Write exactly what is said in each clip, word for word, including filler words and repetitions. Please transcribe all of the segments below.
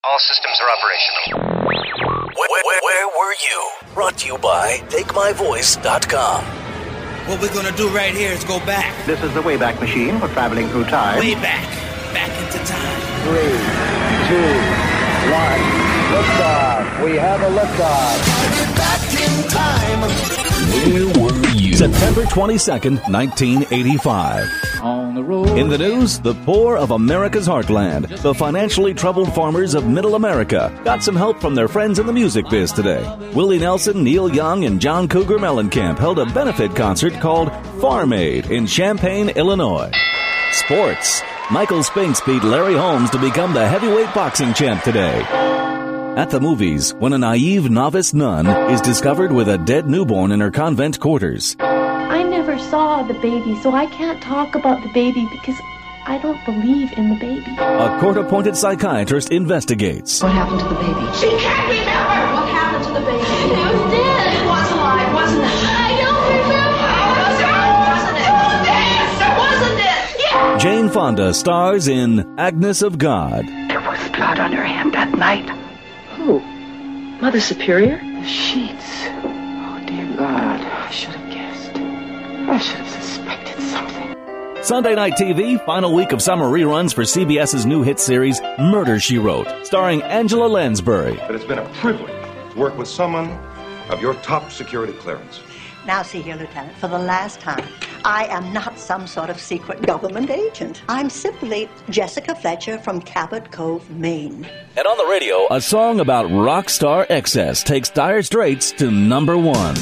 All systems are operational. Where, where, where were you? Brought to you by take my voice dot com. What we're gonna do right here is go back. This is the Wayback Machine for traveling through time. Way back. Back into time. Three, two, one. Liftoff. We have a liftoff. Back in time. Where were you? September twenty-second, nineteen eighty-five. On the road. In the news, the poor of America's heartland, the financially troubled farmers of Middle America, got some help from their friends in the music biz today. Willie Nelson, Neil Young, and John Cougar Mellencamp held a benefit concert called Farm Aid in Champaign, Illinois. Sports. Michael Spinks beat Larry Holmes to become the heavyweight boxing champ today. At the movies, when a naive novice nun is discovered with a dead newborn in her convent quarters. I never saw the baby, so I can't talk about the baby because I don't believe in the baby. A court-appointed psychiatrist investigates. What happened to the baby? She can't remember! What happened to the baby? It was dead! It was alive, wasn't it? I don't remember! Wasn't it? Wasn't it? Wasn't it? Yeah! Jane Fonda stars in Agnes of God. There was blood on her hand that night. Who? Mother Superior? The sheets. Oh, dear God. I should have guessed. I should have suspected something. Sunday Night T V, final week of summer reruns for C B S's new hit series, Murder, She Wrote, starring Angela Lansbury. But it's been a privilege to work with someone of your top security clearance. Now, see here, Lieutenant, for the last time, I am not some sort of secret government agent. I'm simply Jessica Fletcher from Cabot Cove, Maine. And on the radio, a song about rock star excess takes Dire Straits to number one.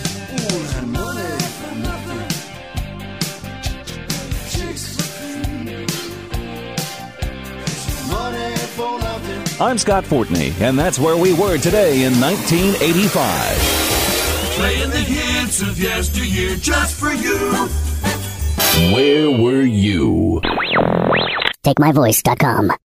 I'm Scott Fortney, and that's where we were today in nineteen eighty-five. Playing the hits of yesteryear just for you. Where were you? take my voice dot com